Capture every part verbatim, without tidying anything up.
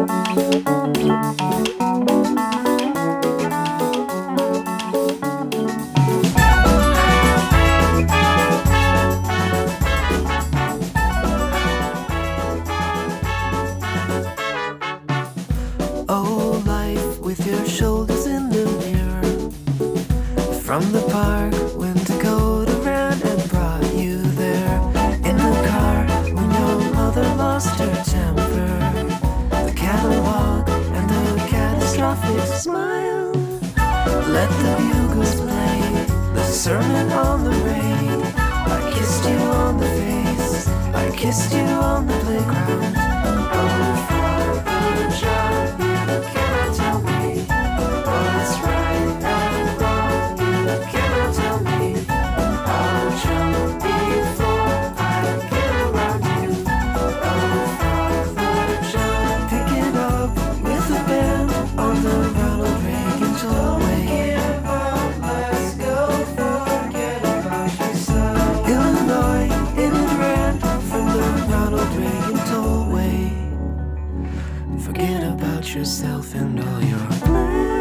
Oh, life with your shoulders in the mirror. From the park when Dakota ran and brought you there. In the car when your mother lost her temper. The catalog and the catastrophic smile. Let the bugles play the sermon on the rain. I kissed you on the face, I kissed you on the playground. Oh, Father John, you cannot tell me what's right and wrong. You cannot tell me I'll jump before I get around you. Oh, Father John, pick it up with a band on the Ronald Reagan tollway. Let's go, forget about yourself. Illinois, in it ran from the Ronald Reagan tollway. Forget about yourself and all your plans.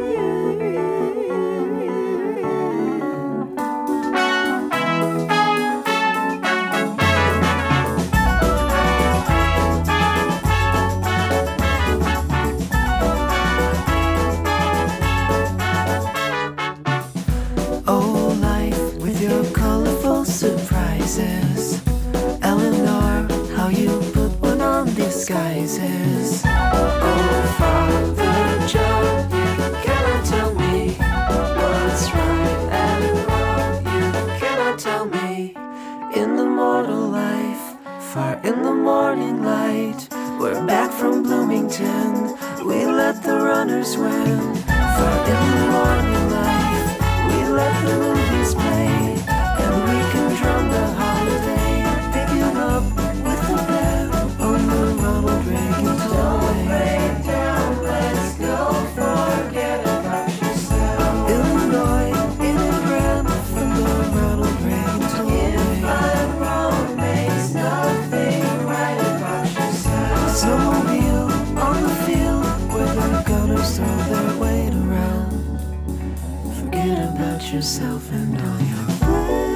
Oh, life with your colorful surprises. Eleanor, how you put one on disguises. Oh, Father John, you cannot tell me what's right and wrong. You cannot tell me. In the mortal life, far in the morning light, we're back from Bloomington. We let the runners win. Far in the morning life, we let the movies play, and we can drum the holiday. Pick it up with the band on the Ronald Reagan tollway. Down, let's go, forget about yourself. Illinois, in it ran from the Ronald Reagan tollway. If I'm wrong, makes nothing right about yourself. Snowmobile on the field where the gunners throw their weight around. Forget about yourself and all your plans.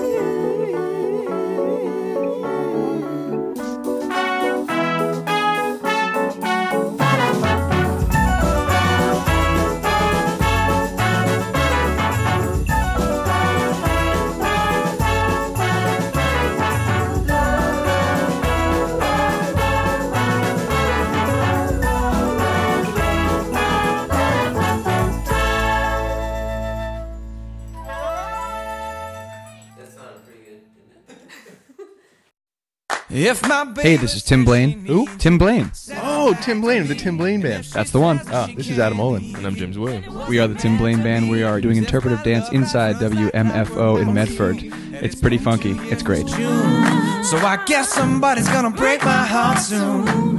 If my Hey, this is Tim Blaine. Who? Tim Blaine. Oh, Tim Blaine of the Tim Blaine Band. That's the one. Ah, this is Adam Olin. And I'm James Williams. We are the Tim Blaine Band. We are doing interpretive dance inside W M F O in Medford. It's pretty funky. It's great. So I guess somebody's gonna break my heart soon.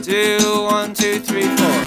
two, one, two, three, four.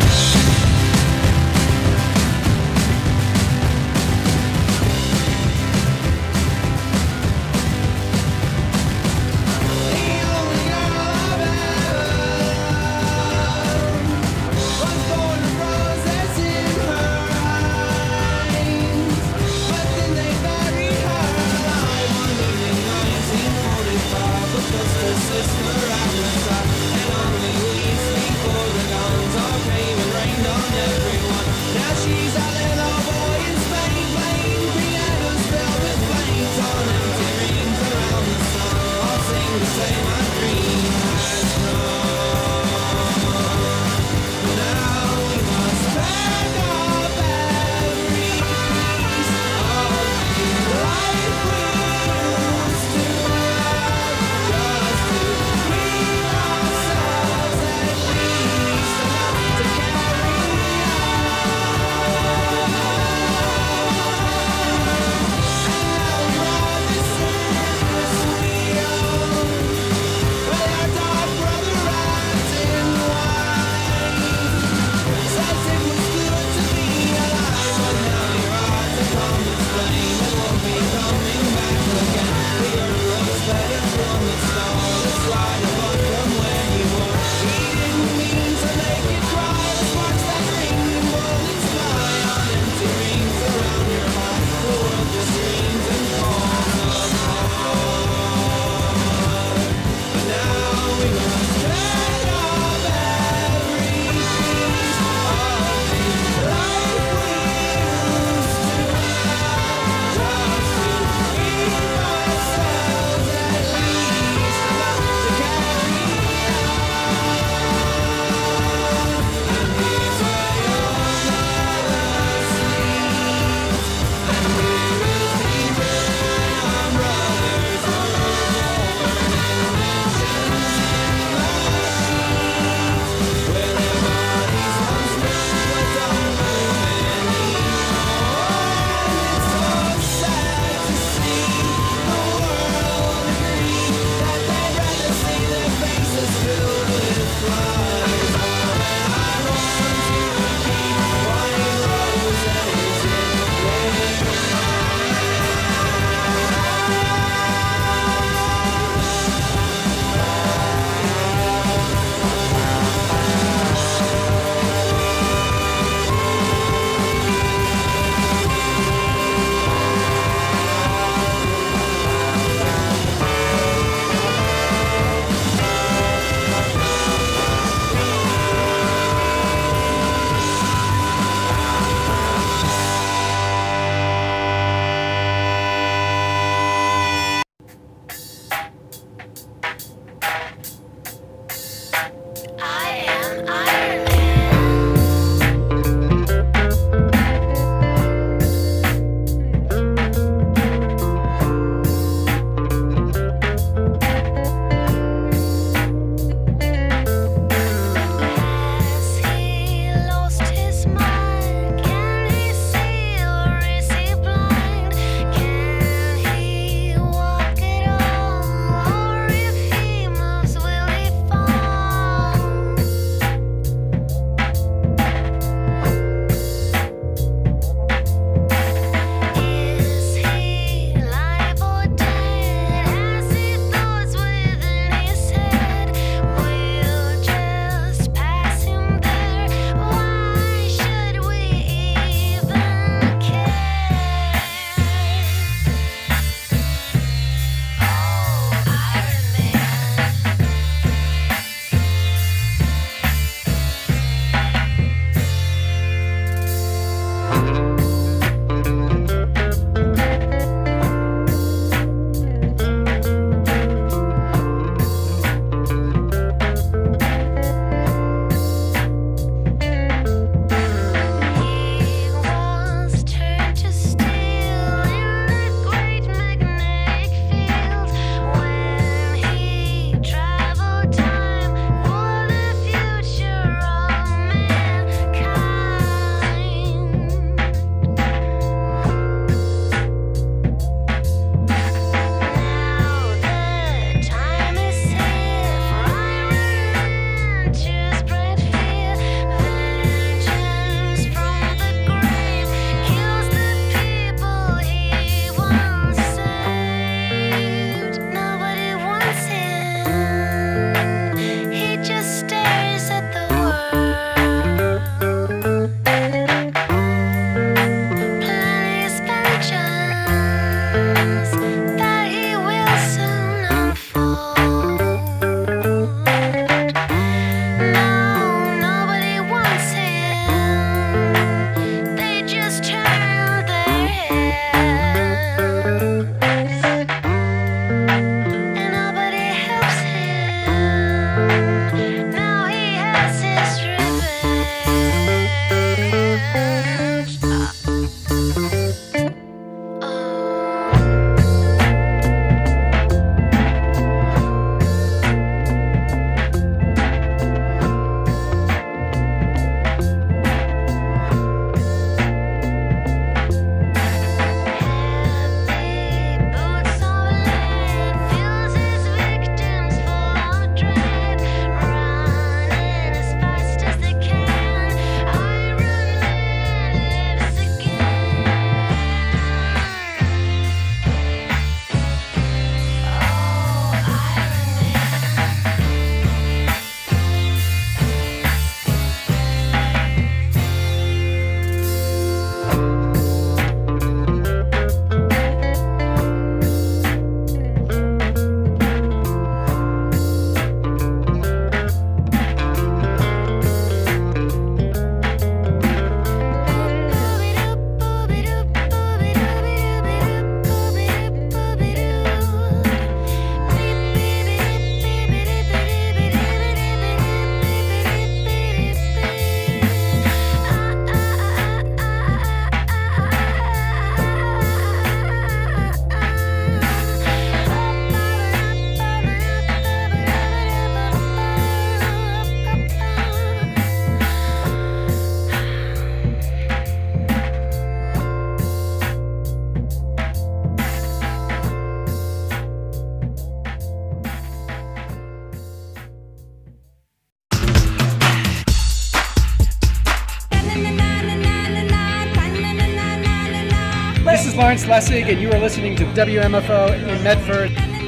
Lawrence Lessig, and you are listening to W M F O in Medford.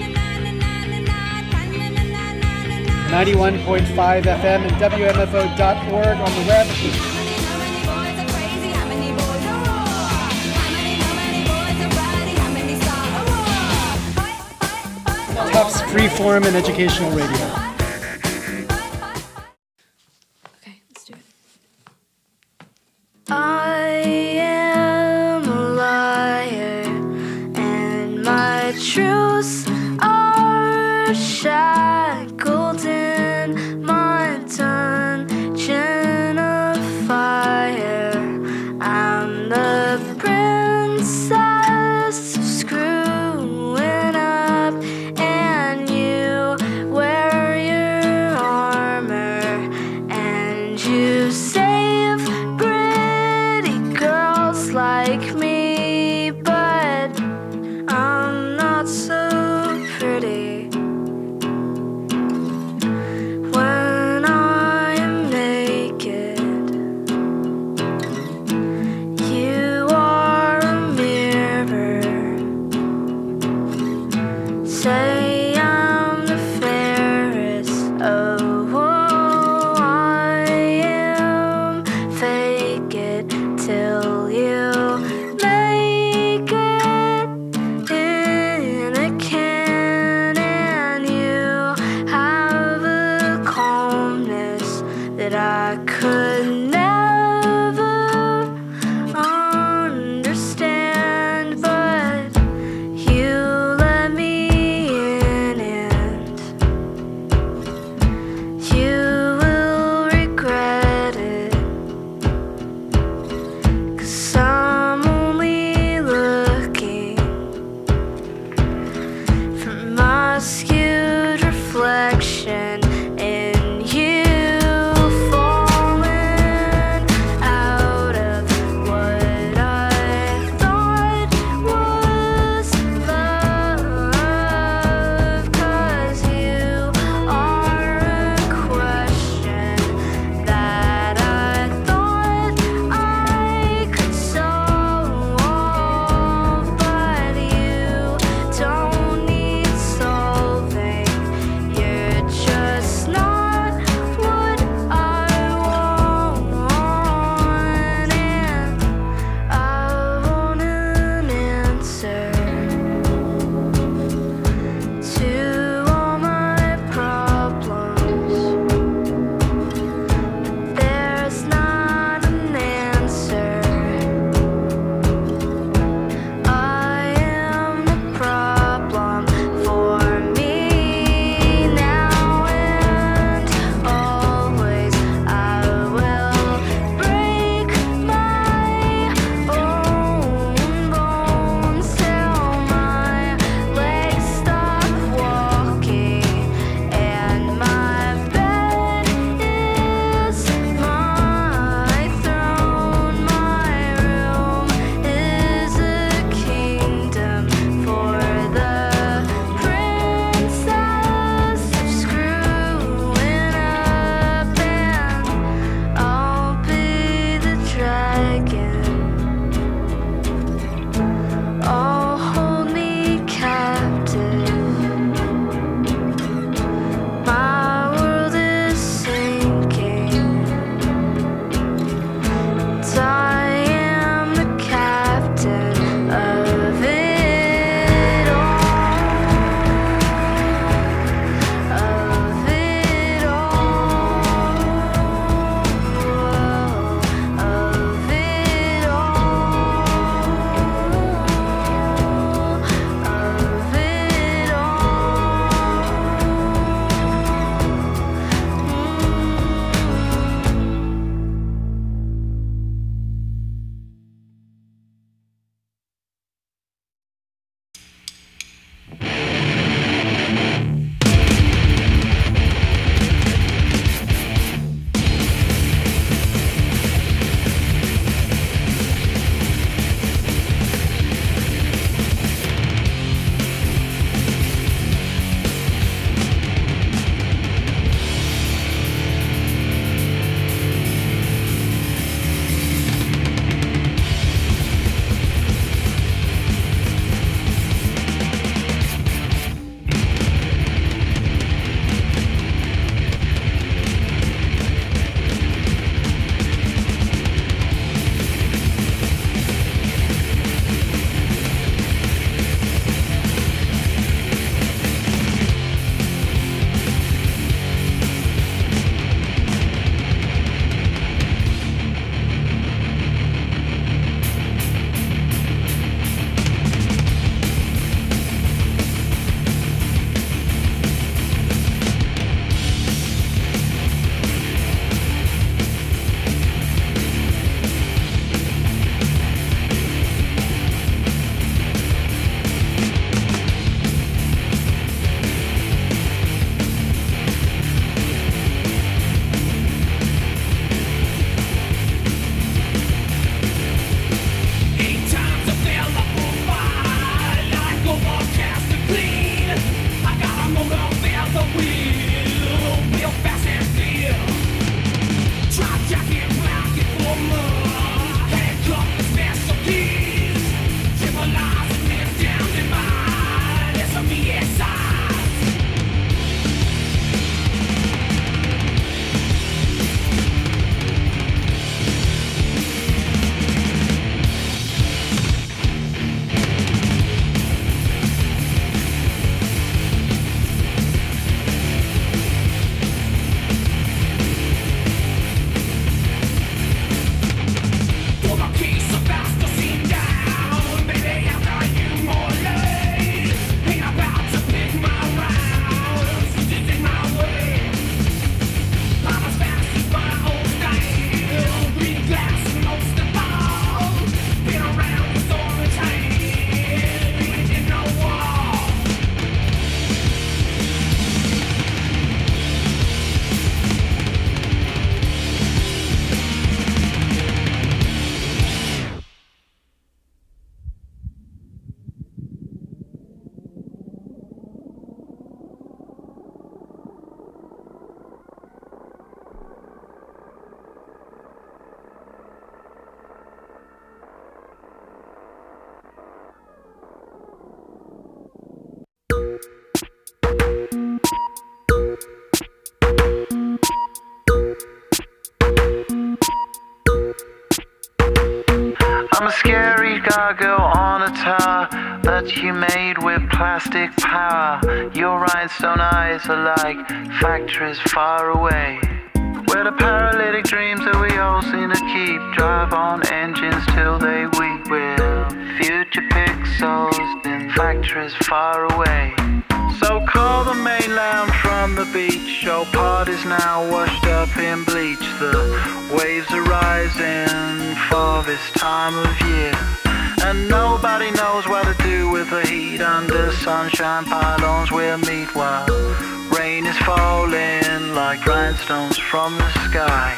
ninety-one point five F M and W M F O dot org on the web. Tufts Freeform and Educational Radio. Okay, let's do it. I am a liar, and my truths are shackled in my dungeon of fire. I'm the princess of screwing up, and you wear your armor, and you save pretty girls like me, but I'm not so pretty. When I am naked, you are a mirror. Say I'm the fairest. Oh, I am. Fake it till you make it in a can, and you have a calmness that I could never understand, but you let me in, and you will regret it, 'cause I'm only looking for my skewed reflection in you falling I'm a scary gargoyle on a tower that you made with plastic power. Your rhinestone eyes are like factories far away, where the paralytic dreams that we all seem to keep drive on engines till they weep. We're future pixels in factories far away. So call the mainland from the beach. Your party's now washed up in bleach. The waves are rising for this time of year, and nobody knows what to do with the heat. Under sunshine pylons we'll meet while rain is falling like rhinestones from the sky.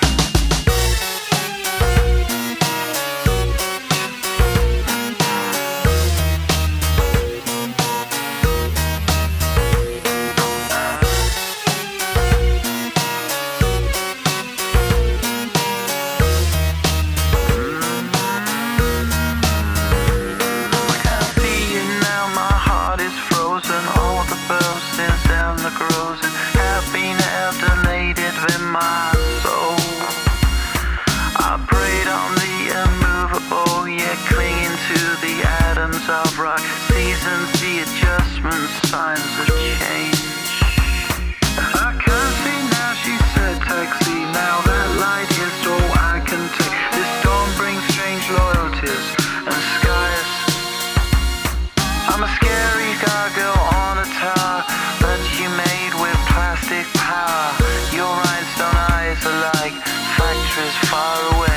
Of rock, seasons, the adjustments, signs of change. I can't see now, she said, taxi. Now that light is all I can take. This dawn brings strange loyalties and skies. I'm a scary gargoyle on a tower that you made with plastic power. Your rhinestone eyes are like factories far away.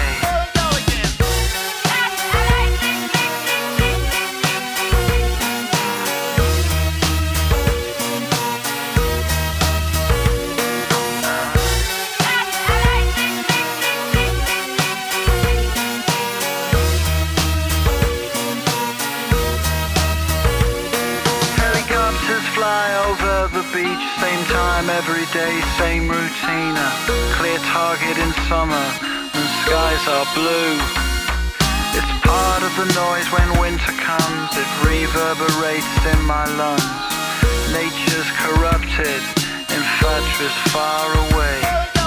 Beach, same time every day, same routine. A clear target in summer and skies are blue. It's part of the noise when winter comes. It reverberates in my lungs. Nature's corrupted in factories far away.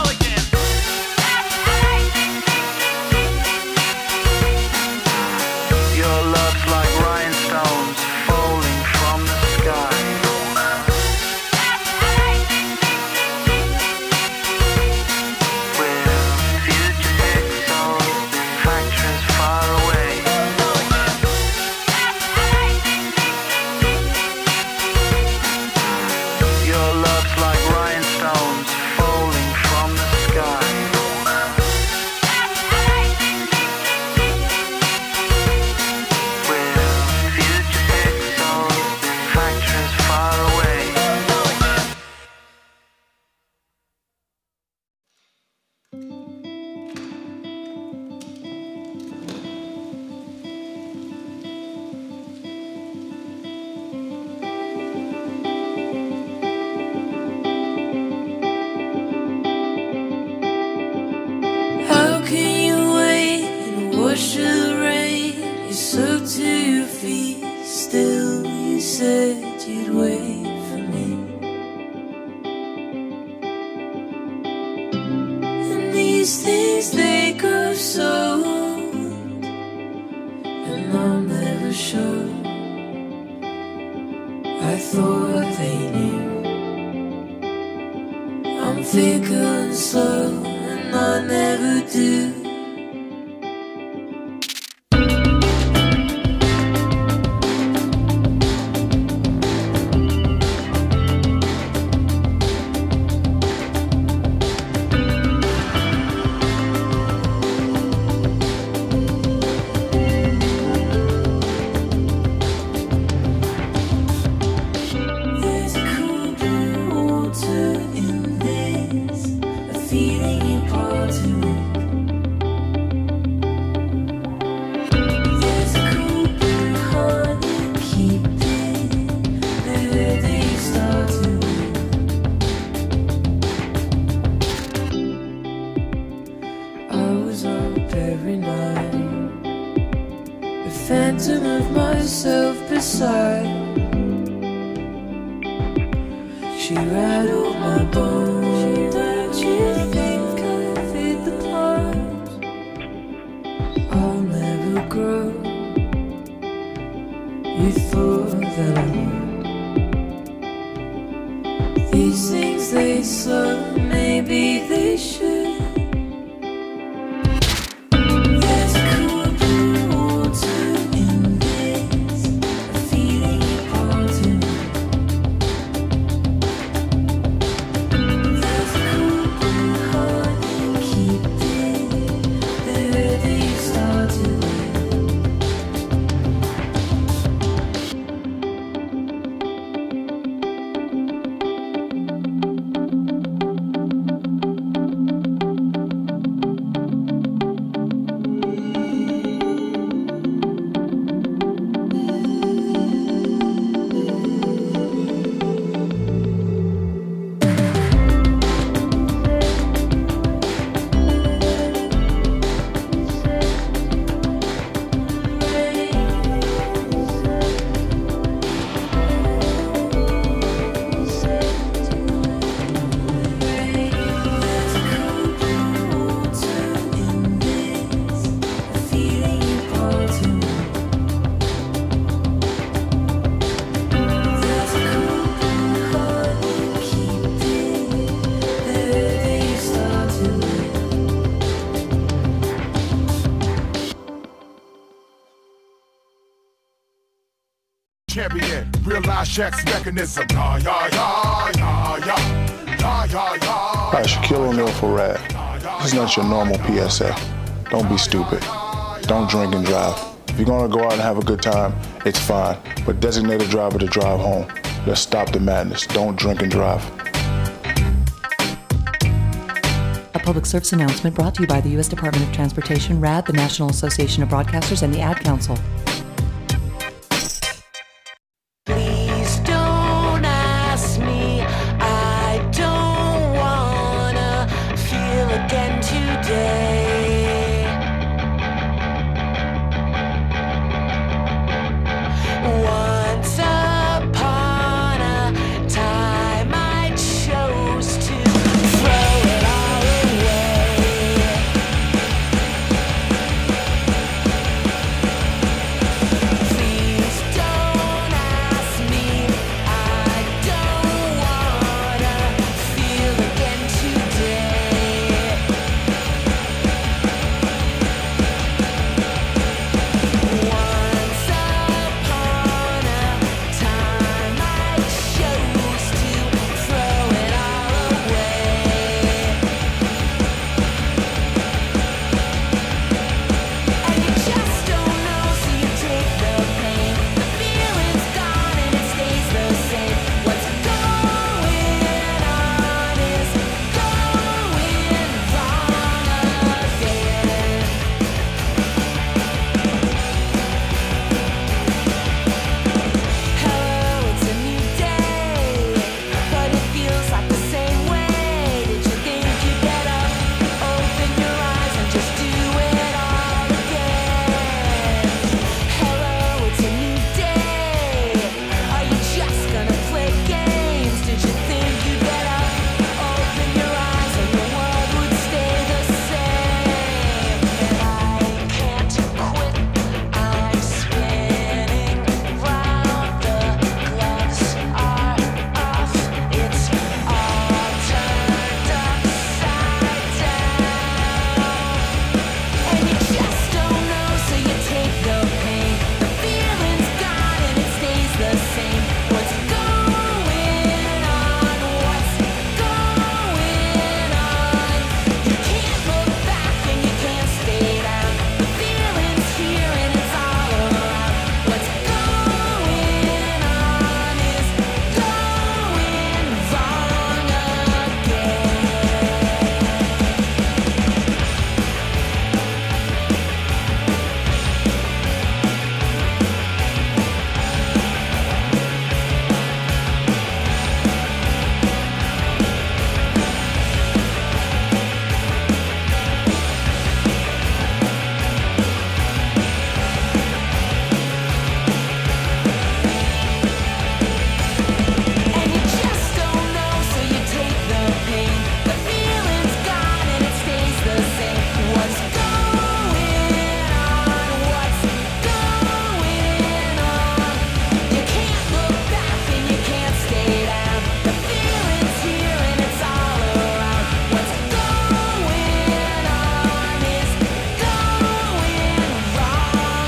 Your love's like rhinestones falling from the sky. Wash the rain, you soaked to your feet. Still you said you'd wait for me. And these things, they grow so old, and I'm never sure. I thought they knew I'm fickle and slow, and I never do. Phantom of myself beside. She rattled my bones. Don't you think I fit the part? I'll never grow. champion, realize Shaq's mechanism. Yeah, yeah, yeah, yeah, yeah, yeah, yeah, yeah. Hi, Shaquille O'Neal for Rad. This is not your normal P S A. Don't be stupid. Don't drink and drive. If you're gonna go out and have a good time, it's fine, but designate a driver to drive home. Let's stop the madness. Don't drink and drive. A public service announcement brought to you by the U S Department of Transportation, RAD, the National Association of Broadcasters, and the Ad Council. Please don't ask me. I don't wanna feel again today. Once upon a time I chose to throw it all away. Please don't ask me. I don't wanna feel again today. Once upon a time I chose to throw it all away. And you just don't know, so you take the pain. The feeling's gone and it stays the same. What's going on is going wrong again. Hello, it's a new day, but it feels like the same way. Did you think you'd get up, open your eyes and just do it all again? Hello, it's a new day. Are you just gonna play games? Did you think you'd get up, open your eyes and the world would stay the same? And I can't quit. I'm spinning round. The gloves are off. It's all turned upside down. And you just don't know, so you take the pain. The feeling's gone and it stays the same. What's going on? What's going on? You can't look back and you can't stay down. The feeling's here and it's all around. What's going on is going wrong again. And you just don't know, so you take the pain. The feeling's gone and it stays the same. What's going on? What's going on? You can't look back and you can't stay down. The feeling's here and it's all around. What's going on is going wrong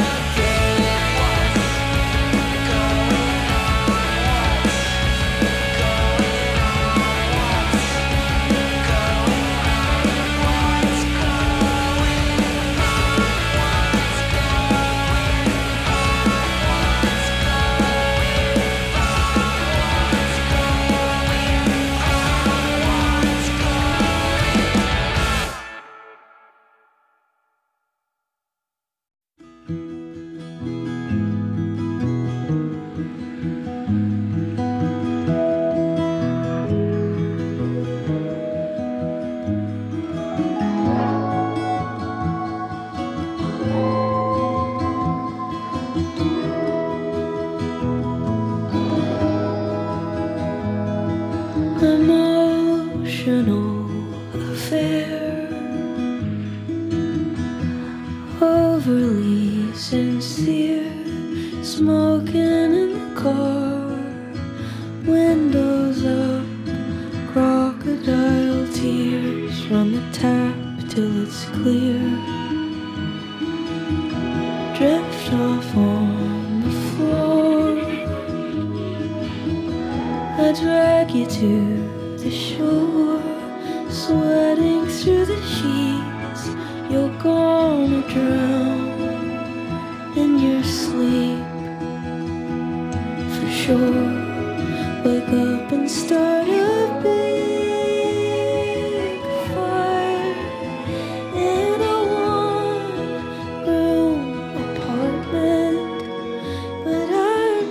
Emotional affair, overly sincere, smoking in the car, windows up, crocodile tears, run the tap till it's clear, drift off on the floor. I drag you to the shore, sweating through the sheets. You're gonna drown in your sleep, for sure. Wake up and start a big fire in a one-room apartment, but I'm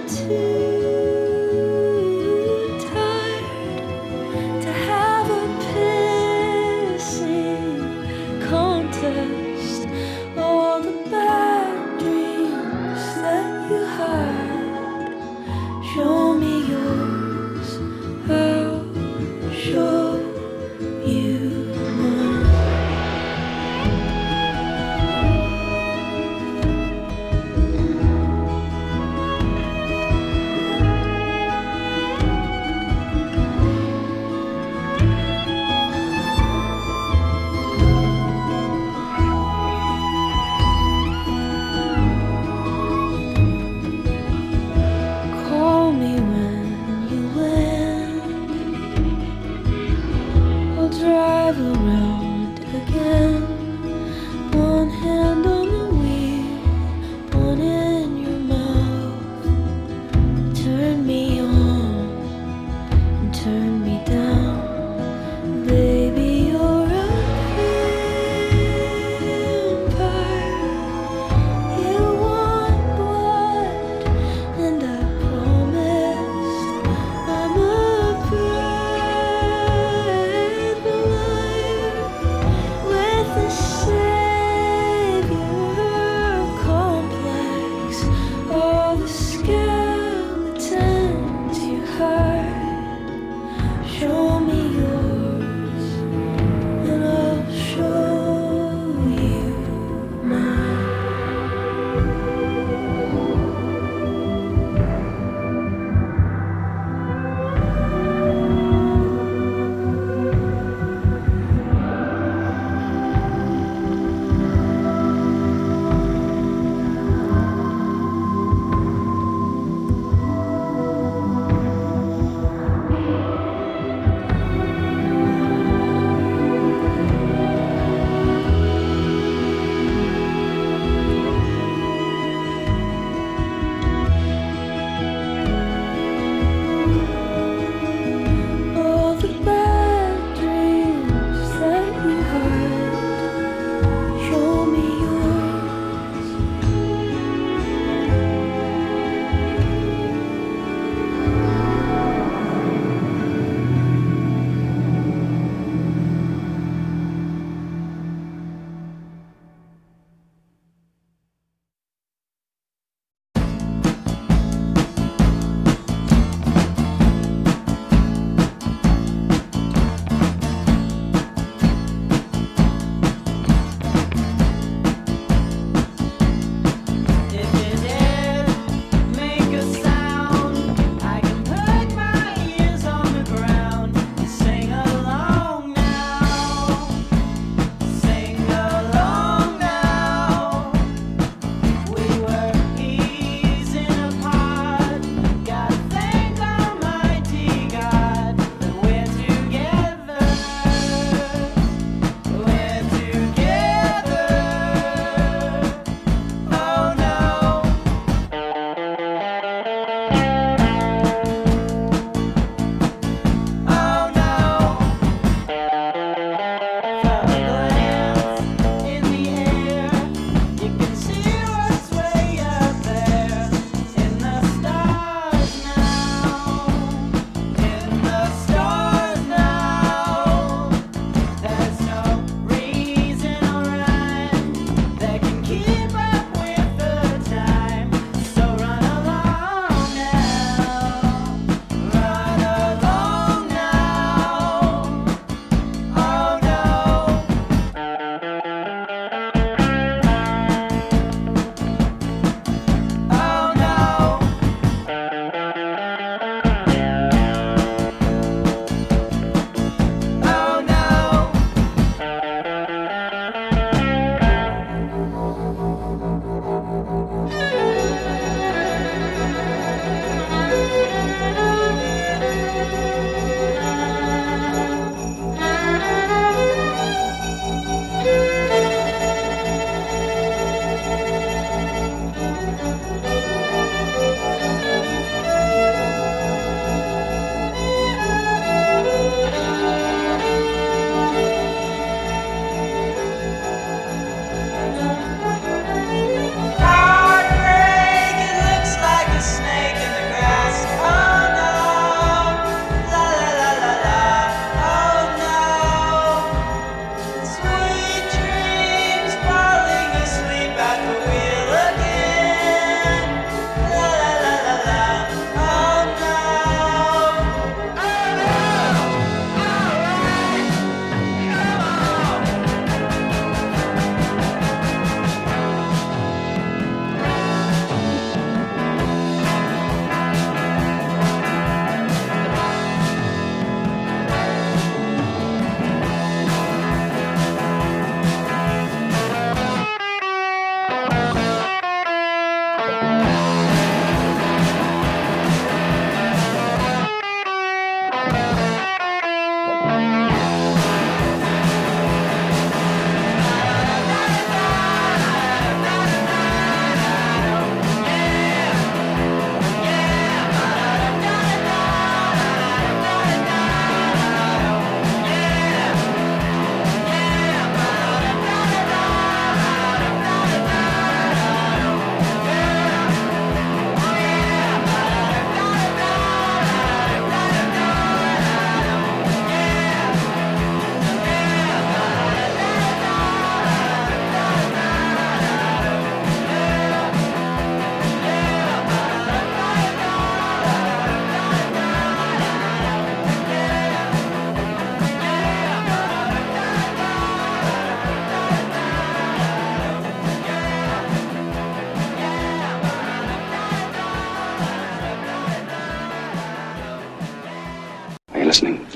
too tired to have a pissing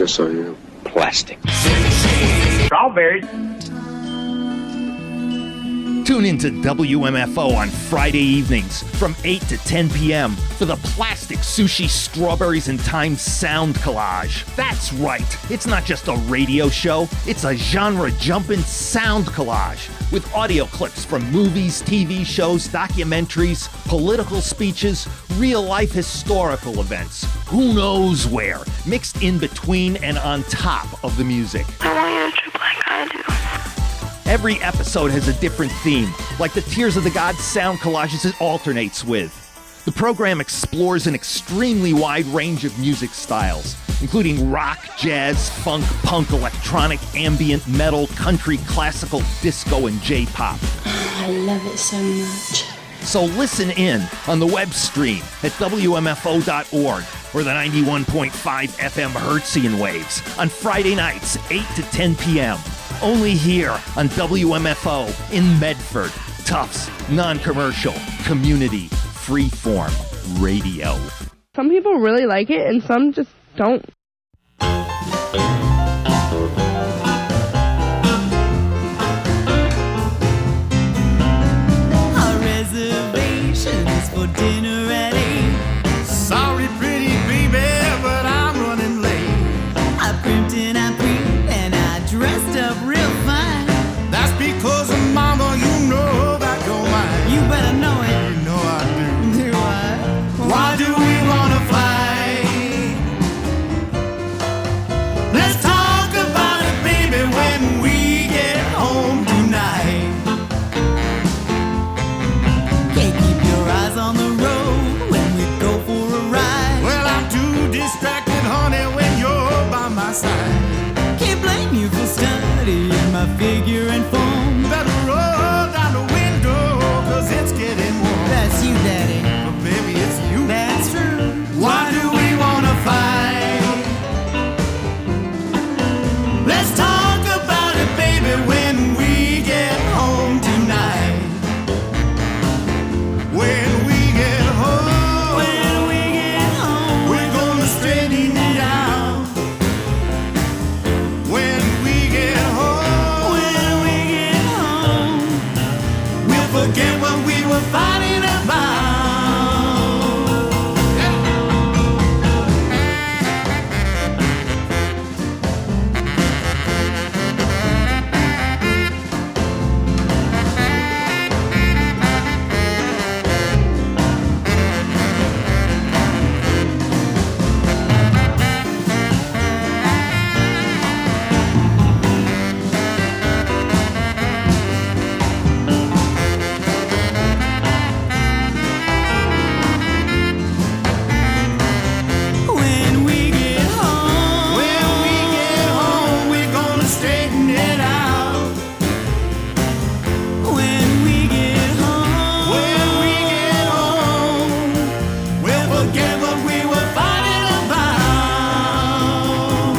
Yes, I am. Plastic. Strawberries. Tune into W M F O on Friday evenings from eight to ten p.m. for the Plastic Sushi Strawberries and Time Sound Collage. That's right, it's not just a radio show, it's a genre-jumping sound collage with audio clips from movies, T V shows, documentaries, political speeches, real-life historical events. Who knows where, mixed in between and on top of the music. I want you to trip like I do. Every episode has a different theme, like the Tears of the Gods sound collages it alternates with. The program explores an extremely wide range of music styles, including rock, jazz, funk, punk, electronic, ambient, metal, country, classical, disco, and J-pop. I love it so much. So listen in on the web stream at W M F O dot org or the ninety-one point five F M Hertzian waves on Friday nights, eight to ten p.m. Only here on W M F O in Medford. Tufts, non-commercial, community, freeform radio. Some people really like it and some just don't. Our reservation is for dinner at eight. Sorry, pretty baby, but I'm running late. I primped and I prepped and I dressed up real fine. That's because of mama, you know that you're mine. You better know it. You know I do. Do I? Why do we wanna fight? Let's talk about it, baby, when we get home tonight. Can't keep your eyes on the road when we go for a ride. Well, I'm too distracted, honey, when you're by my side. Can't blame you for studying my figure and form. Better roll down the window, cause it's getting warm. That's you, daddy. But baby, it's you. That's true. Why do we wanna fight? Let's talk about it, baby, when we get home tonight. When we get home, when we get home, we're gonna straighten it out. When we get home, when we get home, we'll forget what we were fighting about. When we get home, when we get home, we're gonna straighten it out. When we get home, when we get home, we'll forget what we were fighting about.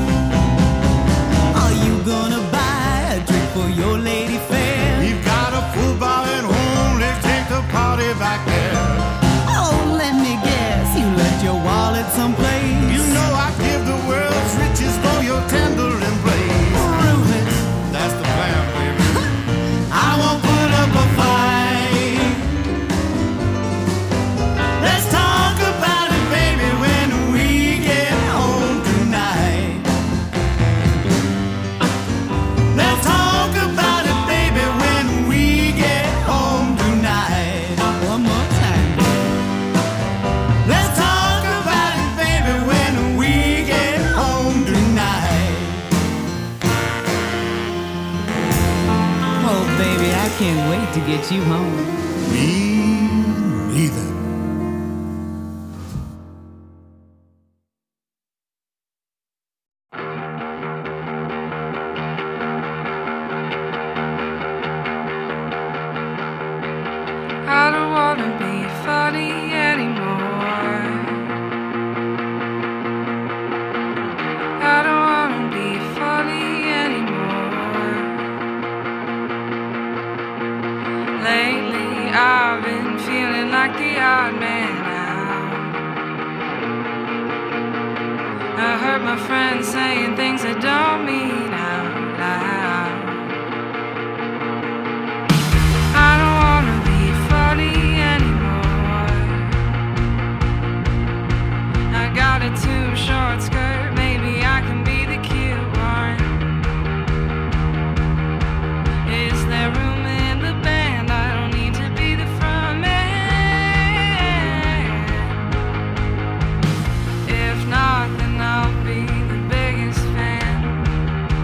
Are you gonna buy a drink for your lady fair? We've got a full bar at home, let's take the party back there. Oh, let me guess, you left your wallet someplace. You know I give the world's riches for your tender embrace. Prove it. That's the plan, baby. I won't put up a fight. Let's talk about it, baby, when we get home tonight. Let's talk about it, baby, when we get home tonight. One more time. Let's talk about it, baby, when we get home tonight. Oh, baby, I can't wait to get you home. Me neither. I don't wanna be funny anymore. I don't wanna be funny anymore. Lately I've been feeling like the odd man out. I hurt my friends saying things I don't mean out loud. I don't wanna be funny anymore. I got a too short skirt, maybe I can be the cute one. Is there room in the band? I don't need to be the front man. If not, then I'll be the biggest fan.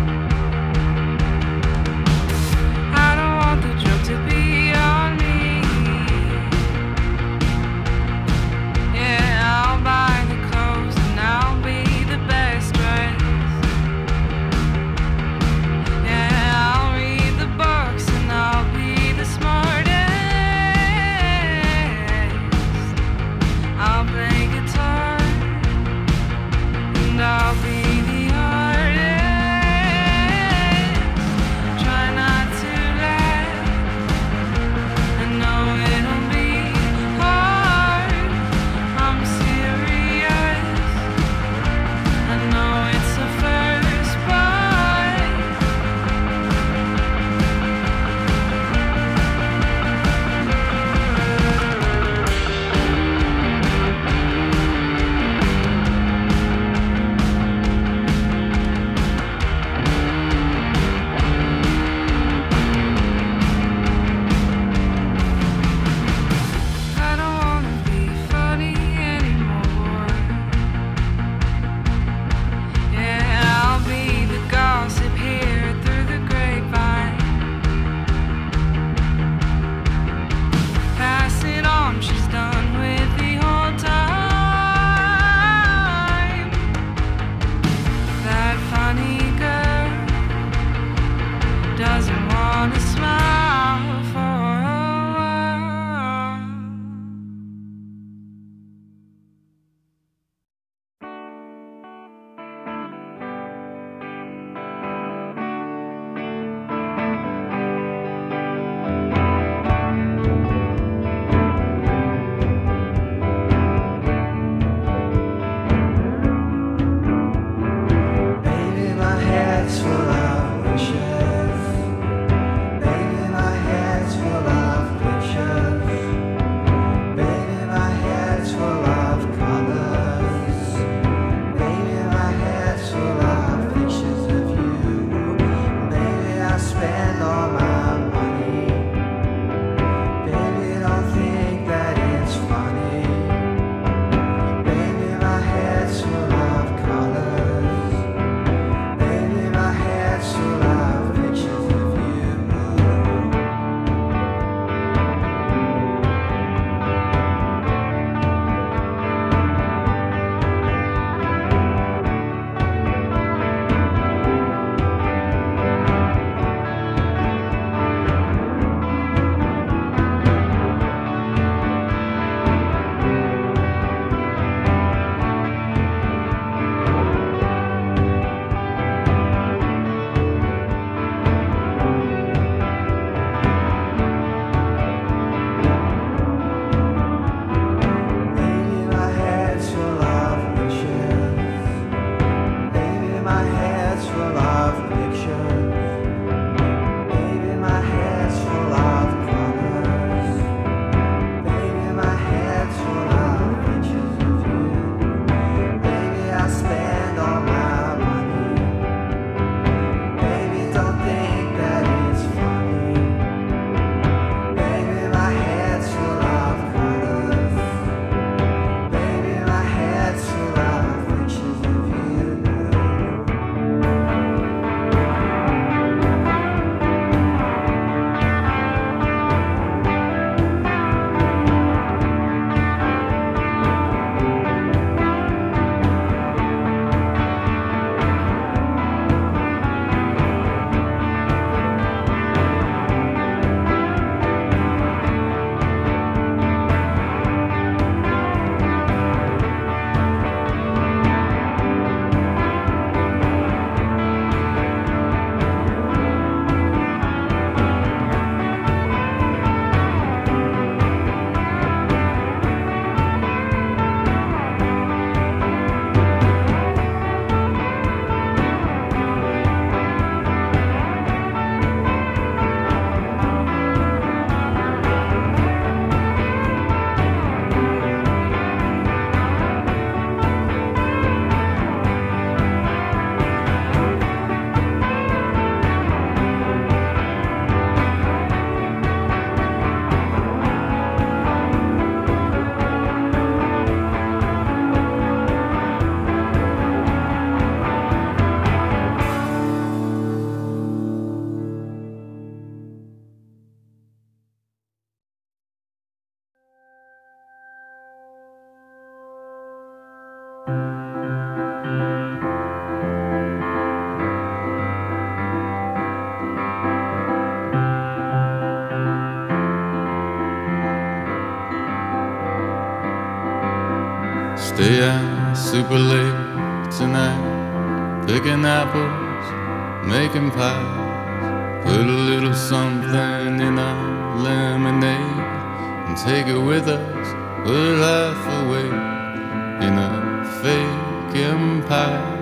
Stay out super late tonight, picking apples, making pies. Put a little something in our lemonade and take it with us. We're half awake in a fake empire.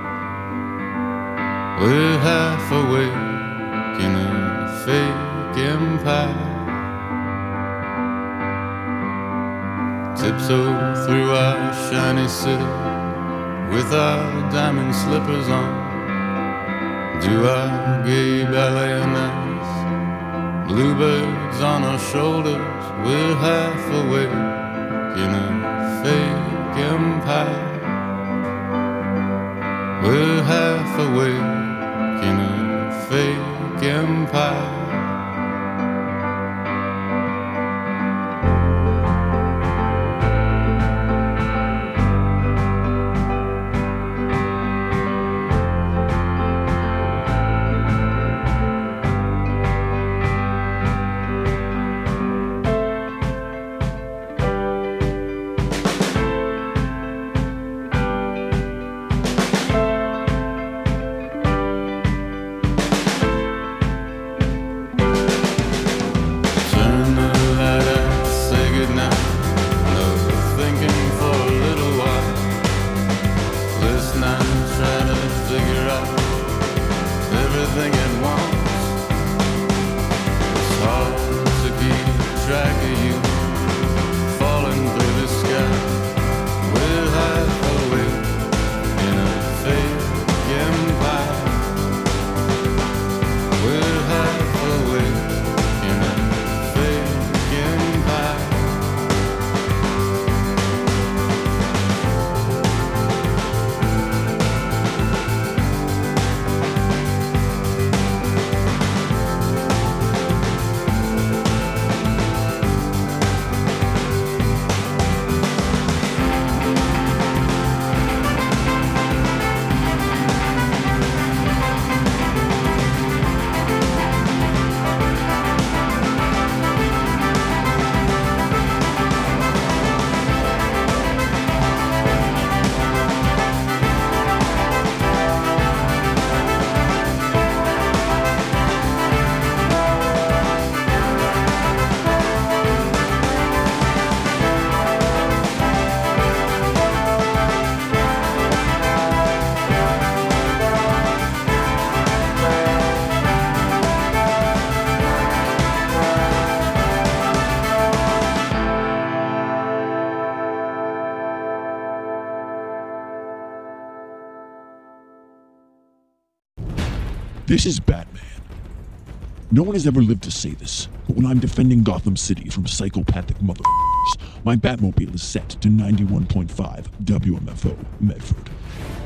We're half awake in a fake empire. Tiptoe through our shiny city with our diamond slippers on. Do our gay ballet nights, bluebirds on our shoulders. We're half awake in a fake empire. We're half awake in a fake empire. This is Batman. No one has ever lived to say this, but when I'm defending Gotham City from psychopathic motherfuckers, my Batmobile is set to ninety-one point five W M F O Medford.